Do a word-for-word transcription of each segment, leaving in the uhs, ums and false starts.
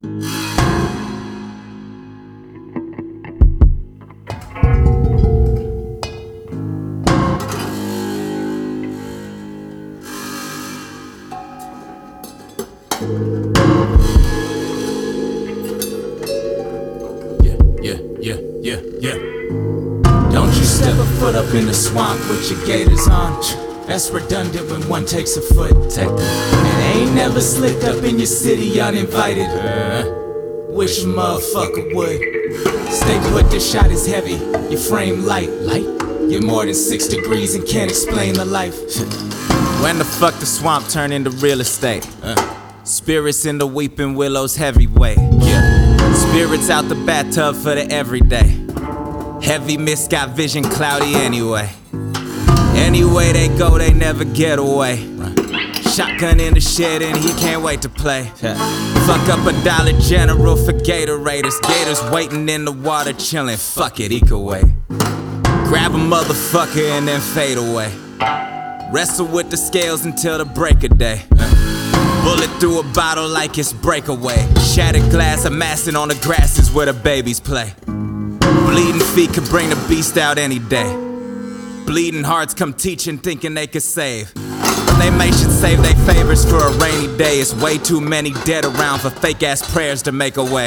Yeah, yeah, yeah, yeah, yeah. Don't you step a foot up in the swamp with your gaiters on. That's redundant when one takes a foot. Take that. And ain't never slipped up in your city uninvited. Uh, wish a motherfucker would. Stay put, this shot is heavy. Your frame light. Light? You're more than six degrees and can't explain the life. When the fuck the swamp turn into real estate? Uh, spirits in the weeping willows heavyweight. Yeah. Spirits out the bathtub for the everyday. Heavy mist got vision cloudy anyway. Anyway they go, they never get away. Shotgun in the shed and he can't wait to play. Fuck up a Dollar General for Gatorators. Gators waiting in the water chilling. Fuck it, he could wait. Grab a motherfucker and then fade away. Wrestle with the scales until the break of day. Bullet through a bottle like it's breakaway. Shattered glass amassing on the grasses where the babies play. Bleeding feet could bring the beast out any day. Bleeding hearts come teaching, thinking they could save. But they may should save their favors for a rainy day. It's way too many dead around for fake ass prayers to make a way.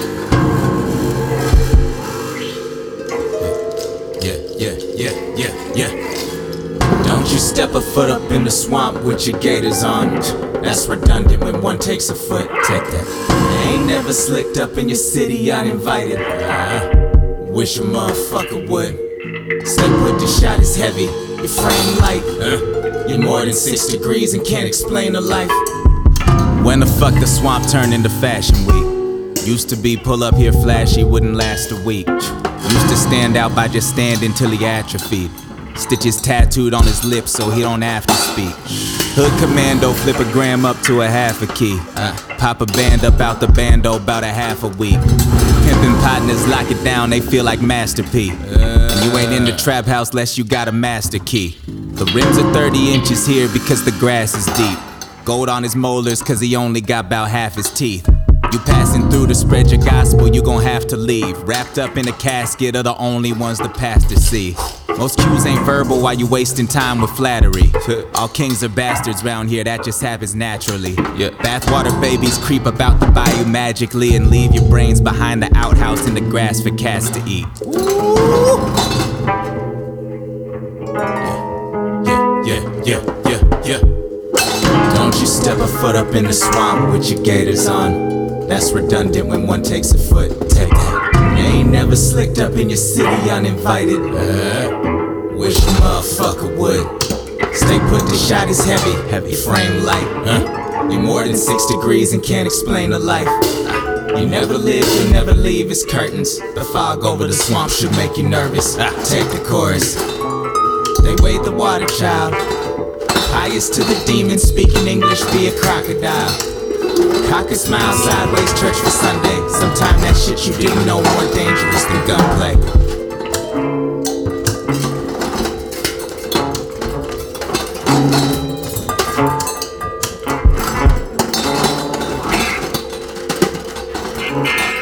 Yeah, yeah, yeah, yeah, yeah. Don't you step a foot up in the swamp with your gaiters on. That's redundant when one takes a foot. Take that. Ain't never slicked up in your city uninvited. Uh, wish a motherfucker would. Stay put, this shot is heavy. Your frame light. Uh, you're more than six degrees and can't explain the life. When the fuck the swamp turned into fashion week? Used to be pull up here flashy, wouldn't last a week. Used to stand out by just standing till he atrophied. Stitches tattooed on his lips so he don't have to speak. Hood commando, flip a gram up to a half a key. Uh, pop a band up out the bando about a half a week. Pimpin' partners lock it down, they feel like Master P. And you ain't in the trap house less you got a master key. The rims are thirty inches here because the grass is deep. Gold on his molars cause he only got about half his teeth. You passing through to spread your gospel, you gon' have to leave. Wrapped up in a casket are the only ones the pastor see. Most cues ain't verbal while you wasting time with flattery. All kings are bastards round here, that just happens naturally. Yeah. Bathwater babies creep about the bayou magically and leave your brains behind the outhouse in the grass for cats to eat. Yeah, yeah, yeah, yeah, yeah. Don't you step a foot up in the swamp with your gaiters on. That's redundant when one takes a foot. Take that. You ain't never slicked up in your city uninvited. Uh, wish a motherfucker would. Stay put, the shot is heavy. Heavy frame light. Uh, you're more than six degrees and can't explain the life. Uh, you never live, you never leave. It's curtains. The fog over the swamp should make you nervous. Uh, take the chorus. They wade the water, child. Pious to the demons, speaking English, be a crocodile. Cock a smile sideways, church for Sunday. Sometime that shit you didn't know more dangerous than gunplay. Thank you.